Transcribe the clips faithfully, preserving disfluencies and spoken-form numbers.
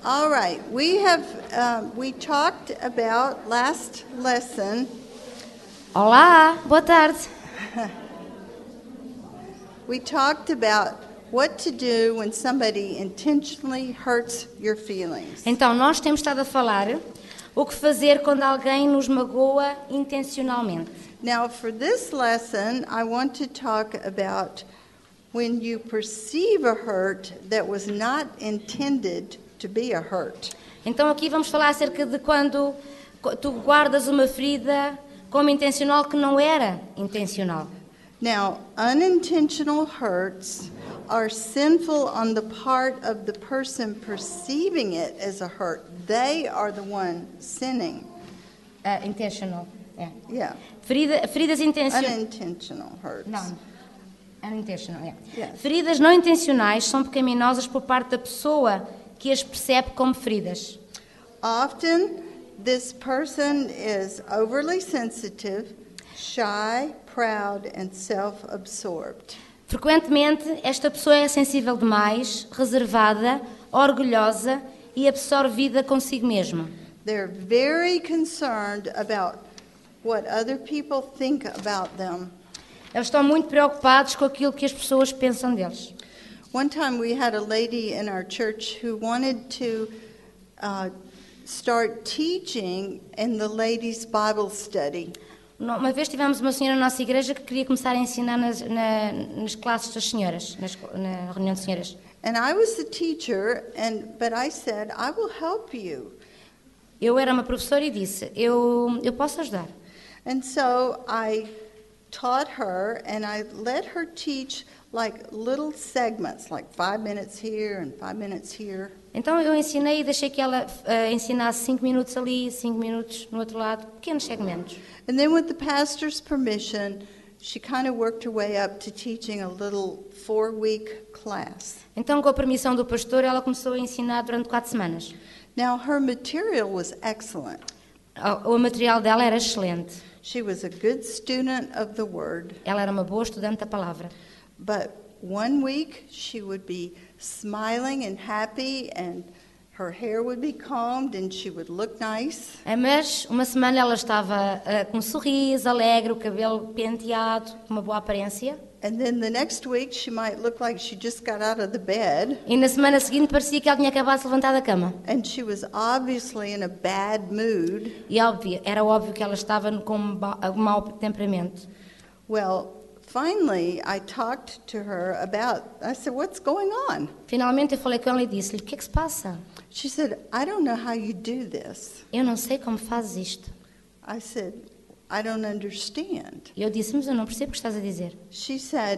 All right, we have um, we talked about last lesson. Olá, boa tarde. We talked about what to do when somebody intentionally hurts your feelings. Então, nós temos estado a falar o que fazer quando alguém nos magoa intencionalmente. Now, for this lesson, I want to talk about when you perceive a hurt that was not intended to be a hurt. Então, aqui vamos falar acerca de quando tu guardas uma ferida como intencional que não era intencional. Now, unintentional hurts are sinful on the part of the person perceiving it as a hurt. They are the one sinning. Uh, intentional, é. Yeah. Ferida, feridas intencionais. Unintentional hurts. Não. Unintentional, é. Yes. Feridas não intencionais são pecaminosas por parte da pessoa que as percebe como feridas. Often, this person is overly sensitive, shy, proud, and self-absorbed. Frequentemente, esta pessoa é sensível demais, reservada, orgulhosa e absorvida consigo mesma. They're very concerned about what other people think about them. Eles estão muito preocupados com aquilo que as pessoas pensam deles. One time we had a lady in our church who wanted to uh, start teaching in the ladies' Bible study. Uma vez tivemos uma senhora na nossa igreja que queria começar a ensinar nas, na, nas classes das senhoras, nas, na reunião de senhoras. And I was the teacher, and but I said, I will help you. Eu era uma professora e disse, eu, eu posso ajudar. And so I taught her, and I let her teach like little segments, like five minutes here and five minutes here. Então eu ensinei e deixei que ela uh, ensinasse cinco minutos ali, cinco minutos no outro lado, pequenos segmentos. And then with the pastor's permission, she kind of worked her way up to teaching a little four-week class. Então, com a permissão do pastor, ela começou a ensinar durante quatro semanas. Now, her material was excellent. O, o material dela era excelente. She was a good student of the Word. Ela era uma boa estudante da palavra. But one week, she would be smiling and happy, and her hair would be combed, and she would look nice. Mas uma semana ela estava uh, com um sorriso, alegre, o cabelo penteado, uma boa aparência. And then the next week, she might look like she just got out of the bed. E na semana seguinte parecia que ela tinha acabado de se levantar da cama. And she was obviously in a bad mood. E óbvio, era óbvio que ela estava com um mau temperamento. Well, finally, I talked to her about, I said, what's going on? Finalmente eu falei com ela e disse-lhe, o que é que se passa? She said, I don't know how you do this. Eu não sei como fazes isto. I said, I don't understand. E eu disse, mas eu não percebo o que estás a dizer. She said,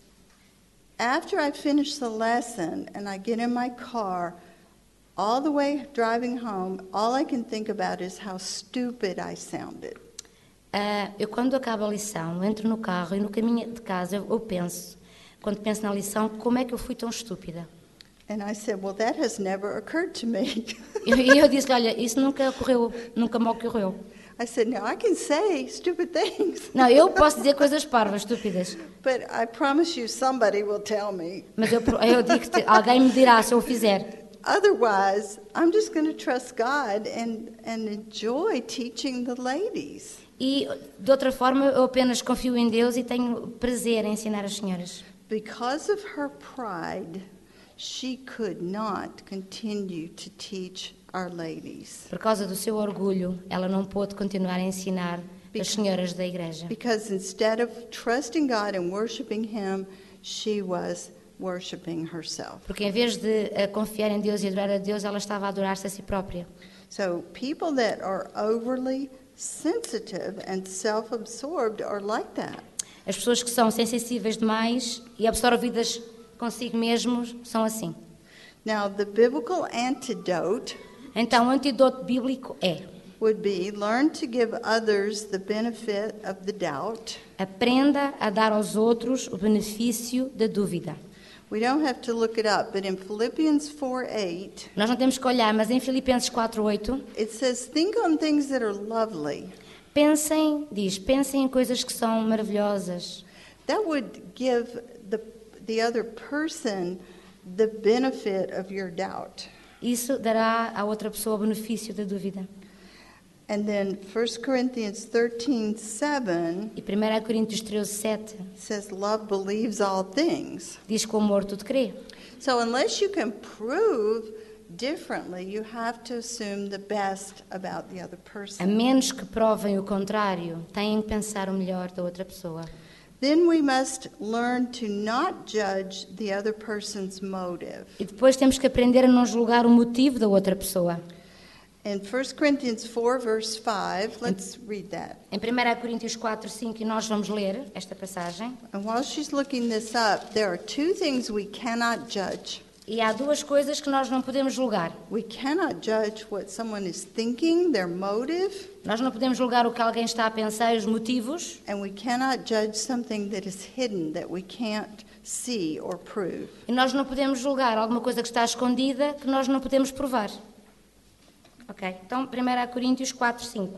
after I finish the lesson and I get in my car, all the way driving home, all I can think about is how stupid I sounded. Uh, eu quando acabo a lição, entro no carro e no caminho de casa eu, eu penso, quando penso na lição, como é que eu fui tão estúpida? And I said, well, that has never occurred to me. E eu, eu disse, olha, isso nunca ocorreu, nunca me ocorreu. I said, now I can say stupid things. Não, eu posso dizer coisas parvas, estúpidas. But I promise you somebody will tell me. Mas eu, eu digo que alguém me dirá se eu o fizer. Otherwise, I'm just going to trust God and, and enjoy teaching the ladies. E, de outra forma, eu apenas confio em Deus e tenho prazer em ensinar as senhoras. Because of her pride, she could not continue to teach our ladies. Por causa do seu orgulho, ela não pôde continuar a ensinar as senhoras da igreja. Because instead of trusting God and worshiping Him, she was worshiping herself. Porque em vez de uh, confiar em Deus e adorar a Deus, ela estava a adorar-se a si própria. So people that are overly sensitive and self-absorbed are like that. As pessoas que são sensíveis demais e absorvidas consigo mesmos são assim. Now, the biblical antidote Então, o antídoto bíblico é: would be learn to give others the benefit of the doubt. Aprenda a dar aos outros o benefício da dúvida. We don't have to look it up, but in Philippians four eight, Nós não temos que olhar, mas em Filipenses quatro oito, it says, think on things that are lovely. pensem, diz, pensem em coisas que são maravilhosas. That would give the the other person the benefit of your doubt. Isso dará à outra pessoa o benefício da dúvida. And then First Corinthians thirteen seven E primeira Coríntios treze, sete says love believes all things. diz que o amor tudo crê. So unless you can prove differently, you have to assume the best about the other A person. menos que provem o contrário, têm que pensar o melhor da outra pessoa. Then we must learn to not judge the other person's motive. E depois temos que aprender a não julgar o motivo da outra pessoa. In First Corinthians four verse five, let's read that. Em primeira Coríntios quatro, cinco, e nós vamos ler esta passagem. And while she's looking this up, there are two things we cannot judge. E há duas coisas que nós não podemos julgar. We cannot judge what someone is thinking, their motive, Nós não podemos julgar o que alguém está a pensar, os motivos, and we cannot judge something that is hidden that we can't see or prove. e nós não podemos julgar alguma coisa que está escondida que nós não podemos provar. Ok? Então, primeira Coríntios quatro, cinco.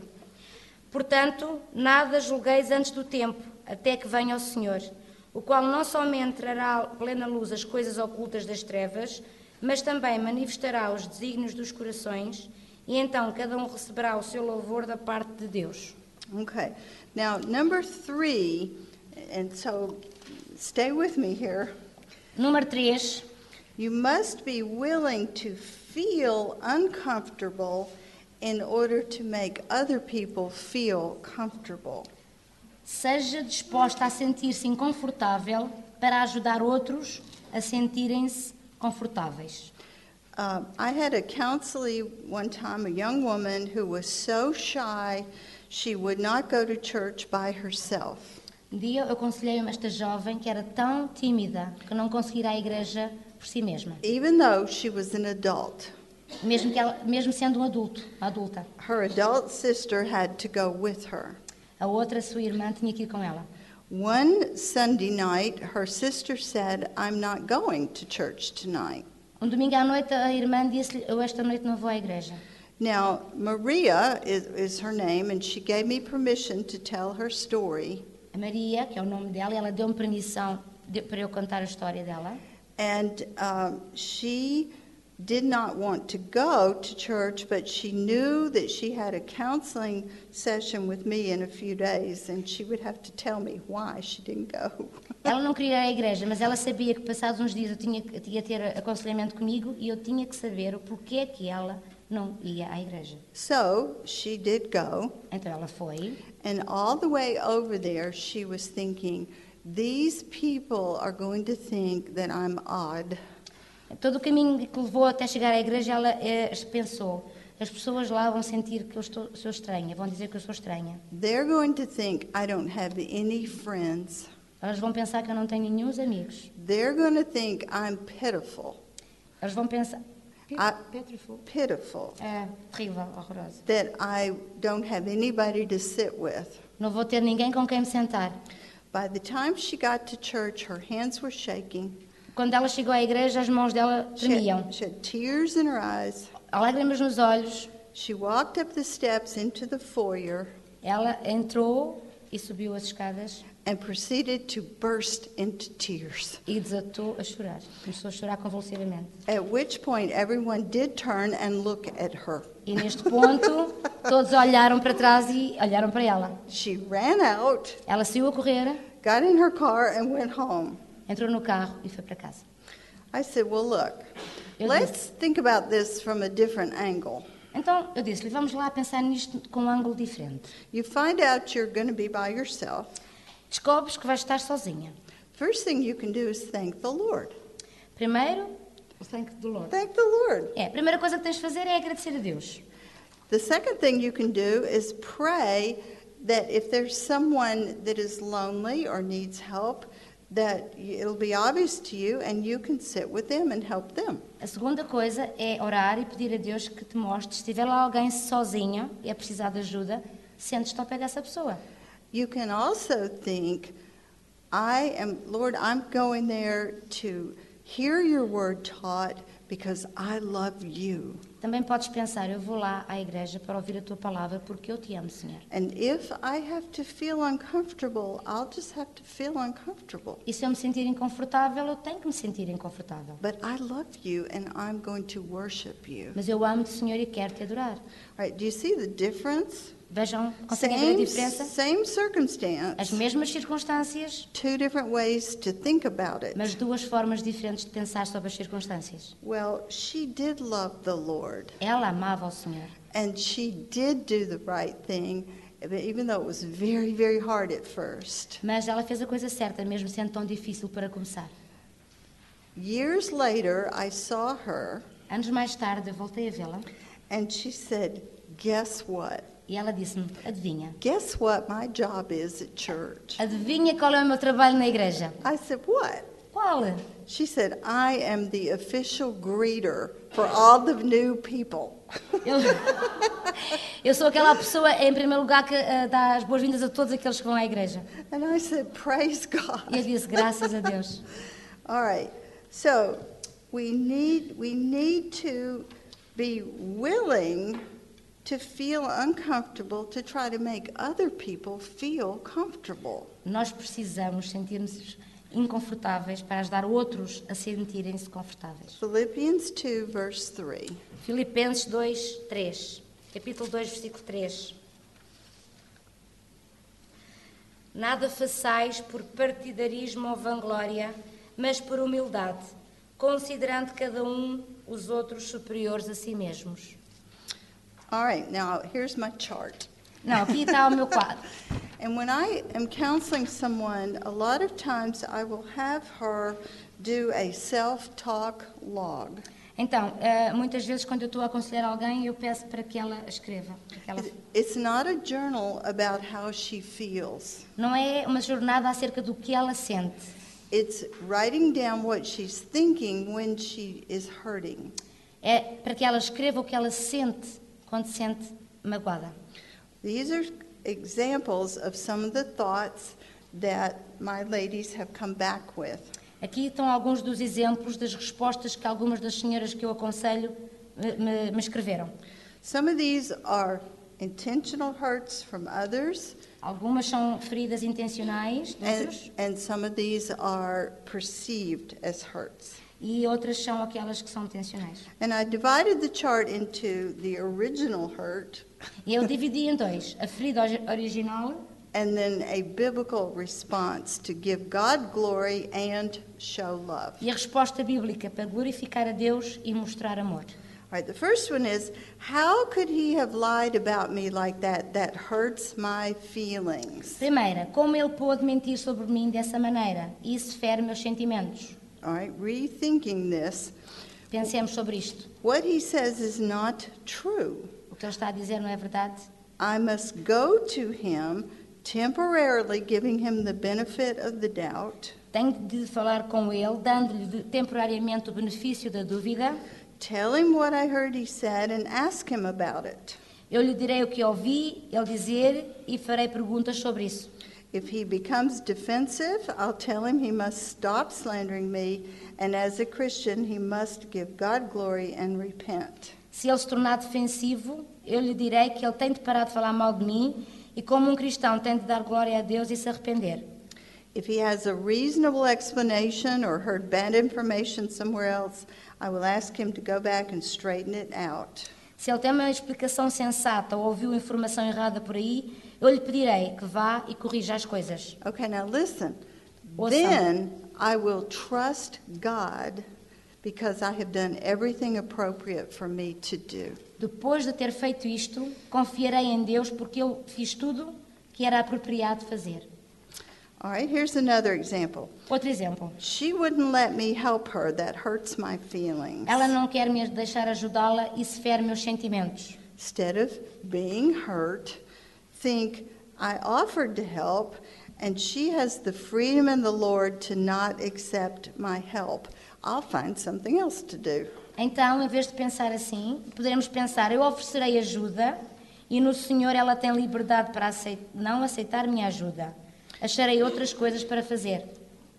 Portanto, nada julgueis antes do tempo, até que venha o Senhor, o qual não somente trará à plena luz as coisas ocultas das trevas, mas também manifestará os desígnios dos corações, e então cada um receberá o seu louvor da parte de Deus. Okay. Now, number three, and so stay with me here. Número três. You must be willing to feel uncomfortable in order to make other people feel comfortable. Seja disposta a sentir-se inconfortável para ajudar outros a sentirem-se confortáveis. Uh, I had a counselee one time, a young woman who was so shy she would not go to church by herself. Um dia eu aconselhei esta jovem que era tão tímida que não conseguia ir à igreja por si mesma, Even though she was an adult. mesmo, que ela, mesmo sendo um adulto, uma adulta. Her adult sister had to go with her. A outra, sua irmã, tinha que ir com ela. One Sunday night, her sister said, I'm not going to church tonight. Um domingo à noite, a irmã disse-lhe, eu esta noite não vou à igreja. Now, Maria is, is her name, and she gave me permission to tell her story. A Maria, que é o nome dela, ela deu-me permissão de, para eu contar a história dela. And um, she did not want to go to church, but she knew that she had a counseling session with me in a few days, and she would have to tell me why she didn't go. Ela não queria ir à igreja, mas ela sabia que passados uns dias eu tinha que tinha que ter aconselhamento comigo e eu tinha que saber o porquê que ela não ia à igreja. So she did go, Então ela foi, and all the way over there, she was thinking, these people are going to think that I'm odd. todo o caminho que levou até chegar à igreja, ela eh, pensou, as pessoas lá vão sentir que eu estou, sou estranha, vão dizer que eu sou estranha. They're going to think I don't have any friends. Elas vão pensar que eu não tenho nenhum amigos. They're going to think I'm pitiful. Elas vão pensar, Ah. Petriful. Pitiful. É terrível, horrorosa. That I don't have anybody to sit with. Não vou ter ninguém com quem me sentar. By the time she got to church, her hands were shaking. Quando ela chegou à igreja, as mãos dela She tremiam. had, she had tears in her eyes. Lágrimas nos olhos. She walked up the steps into the foyer Ela entrou e subiu as escadas and proceeded to burst into tears. e desatou a chorar. Começou a chorar convulsivamente. At which point, everyone did turn and look at her. E neste ponto, todos olharam para trás e olharam para ela. She ran out, Ela saiu a correr, got in her car, and went home. entrou no carro e foi para casa. I said, well, look, Eu let's think about this from a different angle. Então, eu disse-lhe, vamos lá pensar nisto com um ângulo diferente. You find out you're going to be by yourself. Descobres que vais estar sozinha. First thing you can do is thank the Lord. Primeiro, o thank the Lord. Thank the Lord. É, a primeira coisa que tens de fazer é agradecer a Deus. The second thing you can do is pray that if there's someone that is lonely or needs help, that it'll be obvious to you and you can sit with them and help them. A segunda coisa é orar e pedir a Deus que te mostre. Se estiver lá alguém sozinho e a precisar de ajuda, sentes-te ao pé dessa pessoa. You can also think, I am, Lord, I'm going there to hear your word taught because I love you. Também podes pensar, eu vou lá à igreja para ouvir a tua palavra porque eu te amo, Senhor. And if I have to feel uncomfortable, I'll just have to feel uncomfortable. E se eu me sentir inconfortável, eu tenho que me sentir inconfortável. But I love you and I'm going to worship you. Mas eu amo-te, Senhor, e quero te adorar. All right, do you see the difference? Vejam, conseguem ver a Same, diferença? same As circumstance, mesmas circunstâncias, two different ways to think about it. mas duas formas diferentes de pensar sobre as circunstâncias. Well, she did love the Lord, Ela amava o Senhor. and she did do the right thing, even though it was very, very hard at first. Mas ela fez a coisa certa, mesmo sendo tão difícil para começar. Years later, I saw her, Anos mais tarde, eu voltei a vê-la and she said, "Guess what? e ela disse-me, adivinha, Guess what my job is at church?" adivinha qual é o meu trabalho na igreja? I said, "What?" Qual? She said, "I am the official greeter for all the new people." Eu, eu sou aquela pessoa, em primeiro lugar, que uh, dá as boas-vindas a todos aqueles que vão à igreja. And I said, "Praise E eu God." disse, graças a Deus. All right. So we need we need to be willing to feel uncomfortable to try to make other people feel comfortable. Nós precisamos sentir-nos inconfortáveis para ajudar outros a sentirem-se confortáveis. Philippians two, verse three. Filipenses dois, três. Capítulo dois, versículo três. Nada façais por partidarismo ou vanglória, mas por humildade, considerando cada um os outros superiores a si mesmos. All right, now here's my chart. Não, aqui está o meu quadro. And when I am counseling someone, a lot of times I will have her do a self-talk log. Então, eh, muitas vezes quando eu estou a aconselhar alguém, eu peço para que ela escreva. para que ela- It's not a journal about how she feels. Não é uma jornada acerca do que ela sente. It's writing down what she's thinking when she is hurting. É para que ela escreva o que ela sente quando se sente magoada. These are examples of some of the thoughts that my ladies have come back with. Aqui estão alguns dos exemplos das respostas que algumas das senhoras que eu aconselho me, me- me escreveram. Some of these are intentional hurts from others, Algumas são feridas intencionais de and, outros and some of these are perceived as hurts. e outras são aquelas que são intencionais. And I divided the chart into the original hurt E eu dividi em dois, a ferida ori- original and then a biblical response to give God glory and show love. e a resposta bíblica para glorificar a Deus e mostrar amor. All right, the first one is, how could he have lied about me like that? That hurts my feelings. Primeira, como ele pôde mentir sobre mim dessa maneira? Isso fere meus sentimentos. All right, rethinking this, Pensemos sobre isto. what he says is not true. O que ele está a dizer não é verdade? I must go to him, temporarily giving him the benefit of the doubt, Tenho de falar com ele, dando-lhe de- temporariamente o benefício da dúvida. tell him what I heard he said, and ask him about it. Eu lhe direi o que ouvi ele dizer e farei perguntas sobre isso. If he becomes defensive, I'll tell him he must stop slandering me, and as a Christian, he must give God glory and repent. Se ele se tornar defensivo, eu lhe direi que ele tem de parar de falar mal de mim e, como um cristão, tem de dar glória a Deus e se arrepender. If he has a reasonable explanation or heard bad information somewhere else, I will ask him to go back and straighten it out. Se ele tem uma explicação sensata ou ouviu informação errada por aí, eu lhe pedirei que vá e corrija as coisas. Okay, now listen. Awesome. Then I will trust God because I have done everything appropriate for me to do. Depois de ter feito isto, confiarei em Deus porque eu fiz tudo que era apropriado fazer. All right, here's another example. Outro exemplo. She wouldn't let me help her. That hurts my feelings. Ela não quer me deixar ajudá-la e se fere meus sentimentos. Instead of being hurt, think, I offered to help, and she has the freedom in the Lord to not accept my help. I'll find something else to do. Então, em vez de pensar assim, poderemos pensar, eu oferecerei ajuda e no Senhor ela tem liberdade para aceit- não aceitar minha ajuda. Acharei outras coisas para fazer.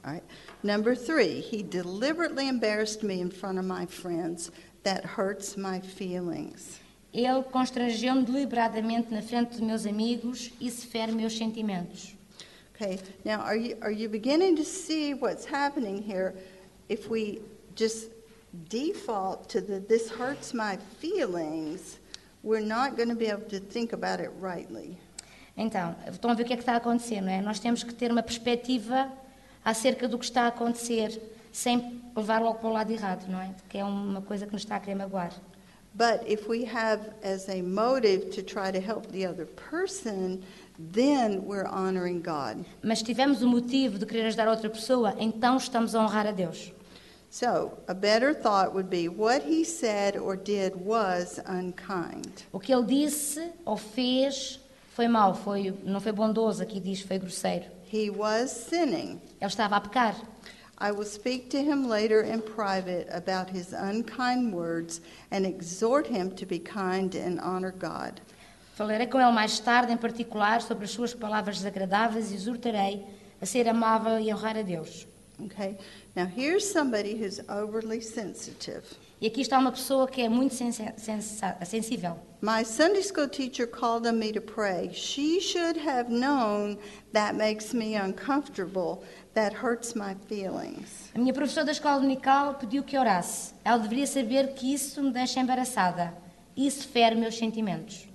All right. Number three, he deliberately embarrassed me in front of my friends. That hurts my feelings. Ele constrangeu-me deliberadamente na frente dos meus amigos e isso fere meus sentimentos. Okay, now are you, are you beginning to see what's happening here? If we just default to the this hurts my feelings, we're not going to be able to think about it rightly. Então, estão a ver o que é que está a acontecer, não é? Nós temos que ter uma perspectiva acerca do que está a acontecer, sem levar logo para o lado errado, não é? Que é uma coisa que nos está a querer magoar. But if we have as a motive to try to help the other person, then we're honoring God. Mas se tivermos o motivo de querer ajudar outra pessoa, então estamos a honrar a Deus. So, a better thought would be what he said or did was unkind. O que ele disse ou fez foi mau, foi, não foi bondoso, aqui diz, foi grosseiro. He was sinning. Ele estava a pecar. I will speak to him later in private about his unkind words and exhort him to be kind and honor God. Falarei com ele mais tarde, em particular, sobre as suas palavras desagradáveis e exortarei a ser amável e honrar a Deus. Okay? Now here's somebody who's overly sensitive. E aqui está uma pessoa que é muito sensa- sensa- sensível. My Sunday school teacher called on me to pray. She should have known that makes me uncomfortable. That hurts my feelings. A minha professora da escola dominical pediu que orasse. Ela deveria saber que isso me deixa embaraçada. Isso fere meus sentimentos.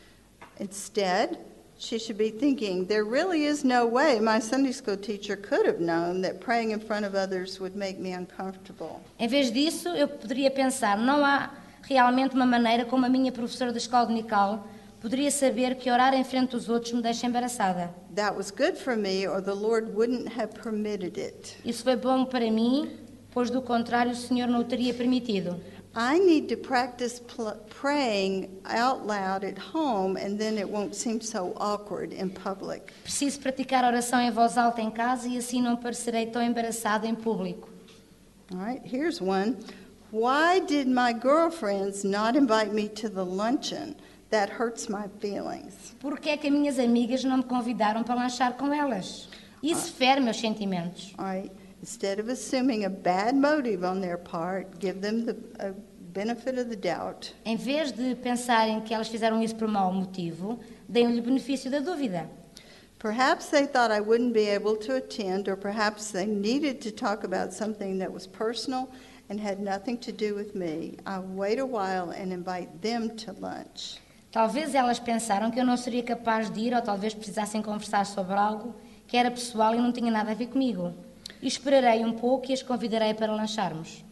Instead, she should be thinking, there really is no way my Sunday school teacher could have known that praying in front of others would make me uncomfortable. Em vez disso, eu poderia pensar, não há realmente uma maneira como a minha professora da escola dominical poderia saber que orar em frente dos outros me deixa embaraçada. That was good for me, or the Lord wouldn't have permitted it. Isso foi bom para mim, pois do contrário o Senhor não o teria permitido. I need to practice pl- praying out loud at home, and then it won't seem so awkward in public. Preciso praticar oração em voz alta em casa e assim não parecerei tão embaraçada em público. All right, here's one. Why did my girlfriends not invite me to the luncheon? That hurts my feelings. Por que é que as minhas amigas não me convidaram para lanchar com elas? Isso fere meus sentimentos. All right, instead of assuming a bad motive on their part, give them the uh, benefit of the doubt. Em vez de pensarem que elas fizeram isso por mau motivo, deem-lhe o benefício da dúvida. Perhaps they thought I wouldn't be able to attend, or perhaps they needed to talk about something that was personal and had nothing to do with me. I'll wait a while and invite them to lunch. Talvez elas pensaram que eu não seria capaz de ir ou talvez precisassem conversar sobre algo que era pessoal e não tinha nada a ver comigo. E esperarei um pouco e as convidarei para lancharmos.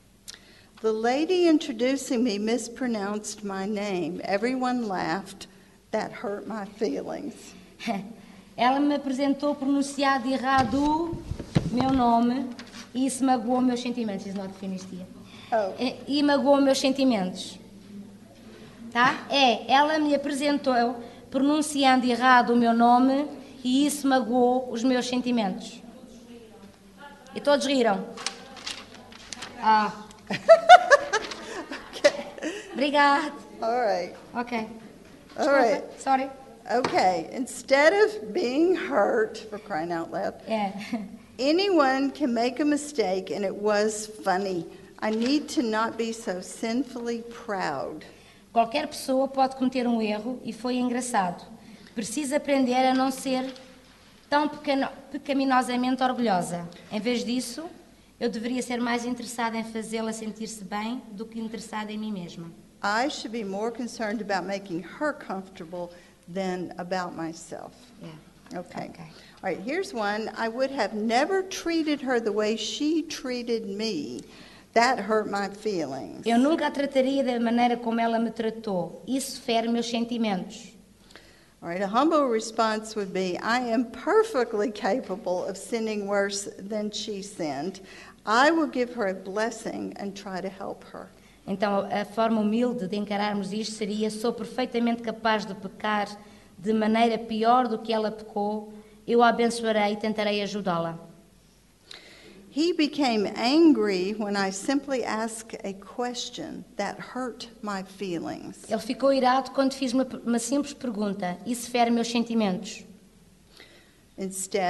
The lady introducing me mispronounced my name. Everyone laughed. That hurt my feelings. Ela me apresentou pronunciado errado o meu nome e isso magoou meus sentimentos. It's not finished yet. Oh. E, e magoou meus sentimentos. Tá? É, ela me apresentou pronunciando errado o meu nome e isso magoou os meus sentimentos. E todos riram. Ah. Obrigada. All right. Ok. All right. Sorry. Okay. Instead of being hurt, for crying out loud, É. anyone can make a mistake, and it was funny. I need to not be so sinfully proud. Qualquer pessoa pode cometer um erro e foi engraçado. Precisa aprender a não ser tão pecano- pecaminosamente orgulhosa. Em vez disso, eu deveria ser mais interessada em fazê-la sentir-se bem do que interessada em mim mesma. I should be more concerned about making her comfortable than about myself. Yeah. Okay. Okay. All right, here's one. I would have never treated her the way she treated me. That hurt my feelings. Eu nunca a trataria da maneira como ela me tratou. Isso fere meus sentimentos. All right, a humble response would be, I am perfectly capable of sinning worse than she sinned. I will give her a blessing and try to help her. Então, a forma humilde de encararmos isto seria: sou perfeitamente capaz de pecar de maneira pior do que ela pecou, eu a abençoarei e tentarei ajudá-la. He became angry when I simply asked a question that hurt my feelings. Ele ficou irado quando fiz uma, uma simples pergunta. Isso fere meus sentimentos. Instead,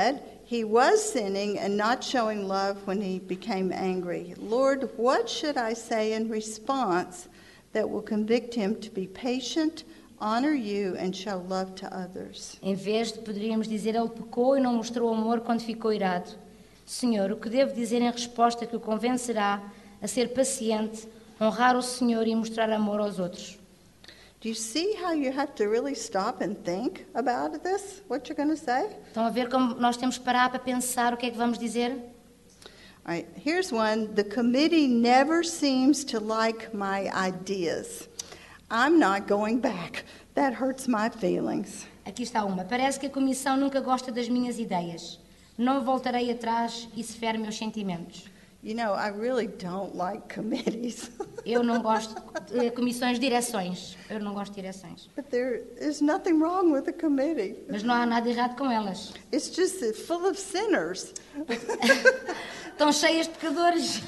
he was sinning and not showing love when he became angry. Lord, what should I say in response that will convict him to be patient, honor you, and show love to others? Em vez de poderíamos dizer, ele pecou e não mostrou amor quando ficou irado. Senhor, o que devo dizer em resposta que o convencerá a ser paciente, honrar o Senhor e mostrar amor aos outros? Do you see how you have to really stop and think about this, what you're going to say? Estão a ver como nós temos que parar para pensar o que é que vamos dizer? All right, here's one. The committee never seems to like my ideas. I'm not going back. That hurts my feelings. Aqui está uma. Parece que a Comissão nunca gosta das minhas ideias. Não voltarei atrás, isso fere meus sentimentos. You know, I really don't like committees. Eu não gosto de comissões de direções. Eu não gosto de direções. But there is nothing wrong with a committee. Mas não há nada errado com elas. It's just that full of sinners. Estão cheias de pecadores.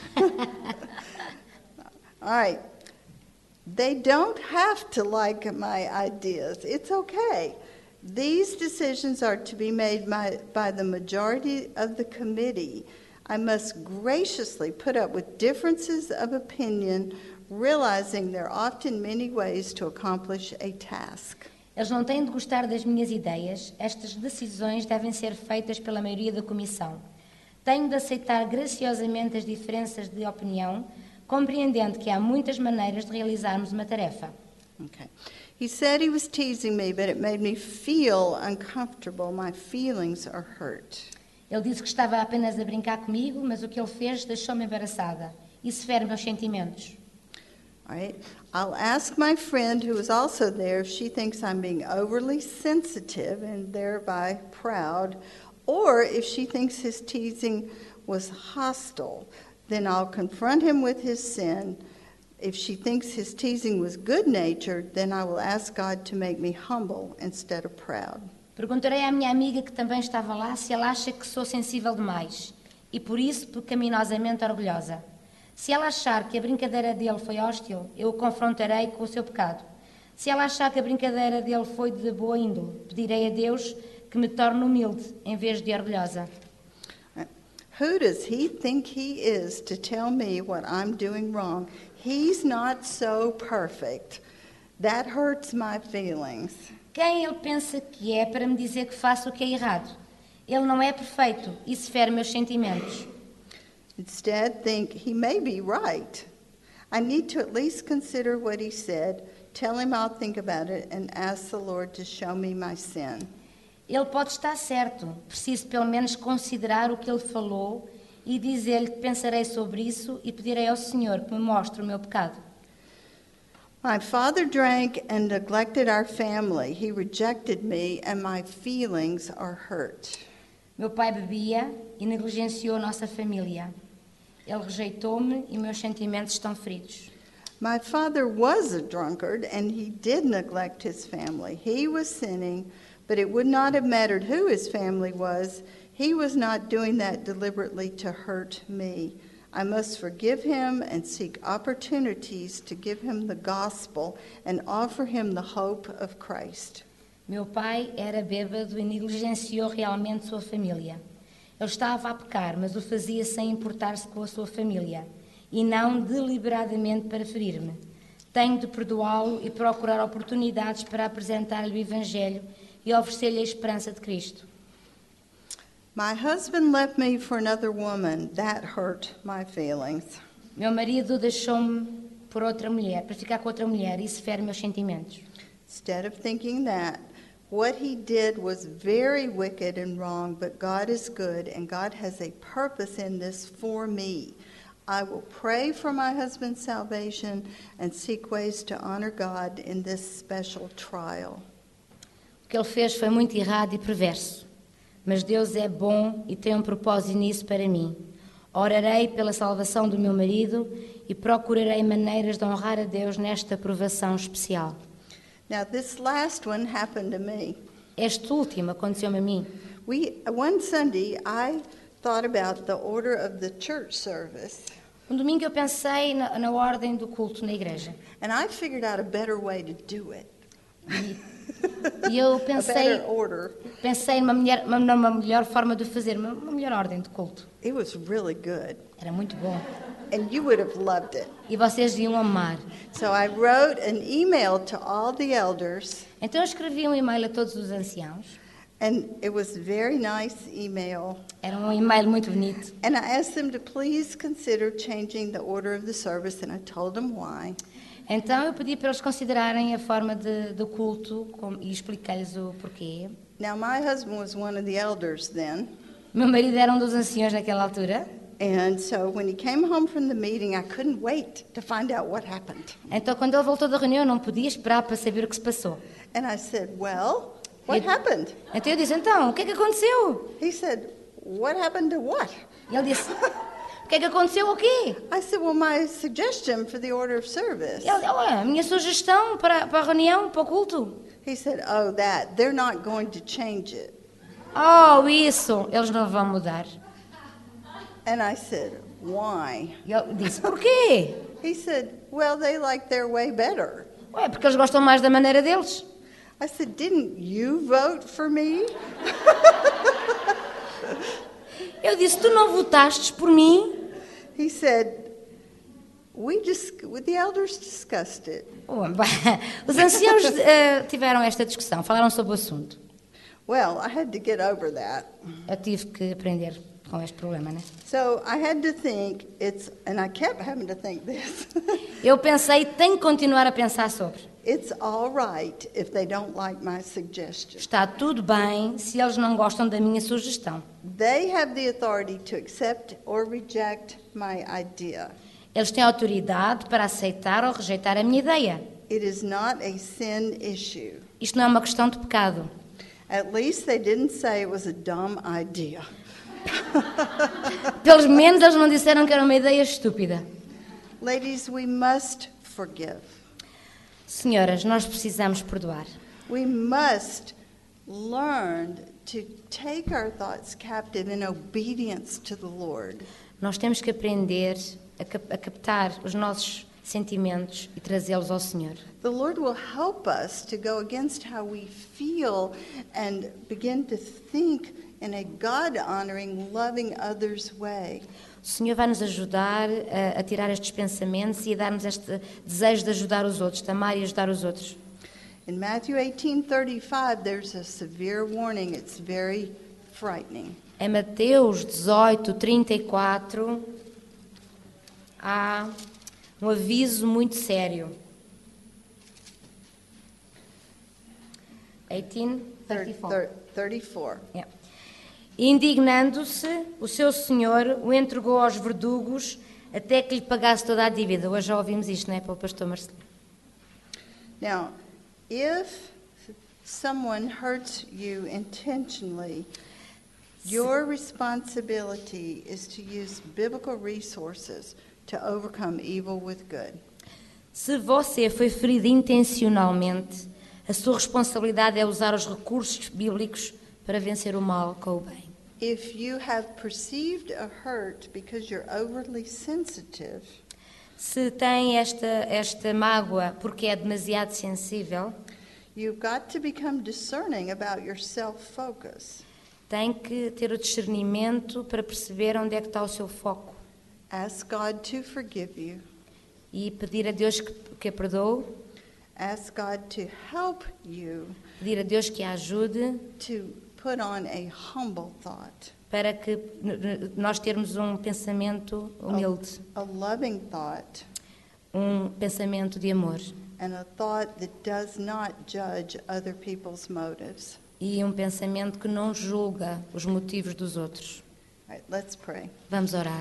All right. They don't have to like my ideas. It's okay. These decisions are to be made by, by the majority of the committee. I must graciously put up with differences of opinion, realizing there are often many ways to accomplish a task. Eles não têm de gostar das minhas ideias. Estas decisões devem ser feitas pela maioria da comissão. Tenho de aceitar graciosamente as diferenças de opinião, compreendendo que há muitas maneiras de realizarmos uma tarefa. Okay. He said he was teasing me, but it made me feel uncomfortable. My feelings are hurt. Ele disse que estava apenas a brincar comigo, mas o que ele fez deixou-me embaraçada. Isso fere meus sentimentos. All right. I'll ask my friend who is also there if she thinks I'm being overly sensitive and thereby proud, or if she thinks his teasing was hostile. Then I'll confront him with his sin. If she thinks his teasing was good-natured, then I will ask God to make me humble instead of proud. Perguntarei à minha amiga que também estava lá se ela acha que sou sensível demais e por isso pecaminosamente orgulhosa. Se ela achar que a brincadeira dele foi hostil, eu o confrontarei com o seu pecado. Se ela achar que a brincadeira dele foi de boa índole, pedirei a Deus que me torne humilde em vez de orgulhosa. Who does he think he is to tell me what I'm doing wrong? He's not so perfect. That hurts my feelings. Quem ele pensa que é para me dizer que faço o que é errado? Ele não é perfeito, isso fere meus sentimentos. Instead, think he may be right. I need to at least consider what he said, tell him I'll think about it, and ask the Lord to show me my sin. Ele pode estar certo. Preciso pelo menos considerar o que ele falou e dizer-lhe que pensarei sobre isso e pedirei ao Senhor que me mostre o meu pecado. My father drank and neglected our family. He rejected me and my feelings are hurt. Meu pai bebia e negligenciou nossa família. Ele rejeitou-me e meus sentimentos estão feridos. My father was a drunkard and he did neglect his family. He was sinning, but it would not have mattered who his family was. He was not doing that deliberately to hurt me. I must forgive him and seek opportunities to give him the gospel and offer him the hope of Christ. Meu pai era bêbado e negligenciou realmente sua família. Ele estava a pecar, mas o fazia sem importar-se com a sua família e não deliberadamente para ferir-me. Tenho de perdoá-lo e procurar oportunidades para apresentar-lhe o Evangelho e oferecer-lhe a esperança de Cristo. My husband left me for another woman. That hurt my feelings. Meu marido deixou-me por outra mulher, para ficar com outra mulher, e isso fere meus sentimentos. Instead of thinking that, what he did was very wicked and wrong, but God is good and God has a purpose in this for me. I will pray for my husband's salvation and seek ways to honor God in this special trial. O que ele fez foi muito errado e perverso. Mas Deus é bom e tem um propósito nisso para mim. Orarei pela salvação do meu marido e procurarei maneiras de honrar a Deus nesta provação especial. Now, this last one happened to me. Este último aconteceu-me a mim. We, one Sunday, I thought about the order of the church service. Um domingo eu pensei na, na ordem do culto na igreja. And I figured out a better way to do it. E eu A pensei, better order. pensei numa melhor, numa melhor forma de fazer, uma, uma melhor ordem de culto. It was really good. Era muito bom. And you would have loved it. E vocês iam amar. So I wrote an email to all the elders, Então eu escrevi um e-mail a todos os anciãos. and it was a very nice email. Era um e-mail muito bonito. And I asked them to please consider changing the order of the service, and I told them why. Então eu pedi para eles considerarem a forma de, do culto com, e expliquei-lhes o porquê. Now, my husband was one of the elders then, Meu marido era um dos anciãos naquela altura. and so when he came home from the meeting, I couldn't wait to find out what happened. Então quando ele voltou da reunião, eu não podia esperar para saber o que se passou. And I said, well, what You- happened? Então eu disse, então, o que é que aconteceu? He said, what happened to what? E ele disse, o que é que aconteceu o quê? I said, well, my suggestion for the order of service. Ele, olha, a minha sugestão para, para a reunião, para o culto. He said, oh, that. They're not going to change it. Oh, isso, eles não vão mudar. And I said, why? E ele disse, porquê? He said, well, they like their way better. Ué, porque eles gostam mais da maneira deles. I said, didn't you vote for me? Eu disse, tu não votastes por mim? He said, we just, the elders discussed it. Ué, bem, os anciãos eh, tiveram esta discussão, falaram sobre o assunto. Well, I had to get over that. Eu tive que aprender com este problema, né? So I had to think, it's, and I kept having to think this. Eu pensei, tenho que continuar a pensar sobre. It's all right if they don't like my suggestion. Está tudo bem se eles não gostam da minha sugestão. They have the authority to accept or reject my idea. Eles têm autoridade para aceitar ou rejeitar a minha ideia. It is not a sin issue. Isto não é uma questão de pecado. At least they didn't say it was a dumb idea. Pelo menos eles não disseram que era uma ideia estúpida. Ladies, we must forgive. Senhoras, nós precisamos perdoar. We must learn to take our thoughts captive in obedience to the Lord. Nós temos que aprender a, cap- a captar os nossos sentimentos e trazê-los ao Senhor. The Lord will help us to go against how we feel and begin to think in a God-honoring, loving others way. O Senhor vai nos ajudar a, a tirar estes pensamentos e a dar-nos este desejo de ajudar os outros, de amar e ajudar os outros. In Matthew eighteen thirty-five, there's a severe warning. It's very frightening. Em Mateus dezoito, trinta e quatro, há um aviso muito sério. eighteen thirty-four. thirty-four. Yeah. Indignando-se, o seu senhor o entregou aos verdugos até que lhe pagasse toda a dívida. Hoje já ouvimos isto, não é, para o pastor Marcelino? Now, if someone hurts you intentionally, your responsibility is to use biblical resources to overcome evil with good. Se você foi ferido intencionalmente, a sua responsabilidade é usar os recursos bíblicos para vencer o mal com o bem. If you have perceived a hurt because you're overly sensitive, Se tem esta, esta mágoa porque é demasiado sensível, you've got to become discerning about your self-focus. tem que ter o discernimento para perceber onde é que está o seu foco Ask God to forgive you. e pedir a Deus que, que a perdoe, Ask God to help you pedir a Deus que a ajude to put on a humble thought, para que n- n- nós termos um pensamento humilde, a loving thought, um pensamento de amor and a thought that does not judge other people's motives. e um pensamento que não julga os motivos dos outros. All right, let's pray. Vamos orar.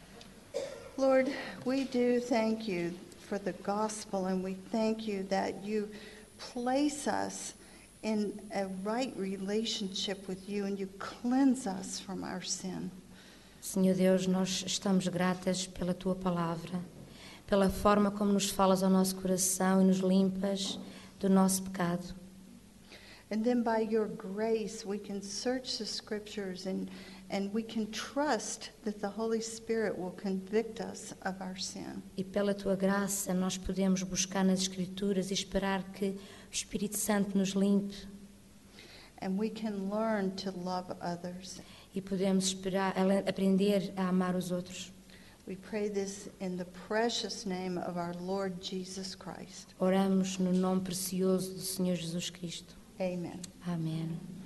Lord, we do thank you for the gospel, and we thank you that you place us in a right relationship with you, and you cleanse us from our sin. Senhor Deus, nós estamos gratas pela Tua palavra, pela forma como nos falas ao nosso coração e nos limpas do nosso pecado. And then by your grace, we can search the scriptures, and, and we can trust that the Holy Spirit will convict us of our sin. E pela Tua graça nós podemos buscar nas Escrituras e esperar que o Espírito Santo nos limpe and we can learn to love others. e podemos esperar, aprender a amar os outros. We pray this in the precious name of our Lord Jesus Christ. Oramos no nome precioso do Senhor Jesus Cristo. Amen. Amém.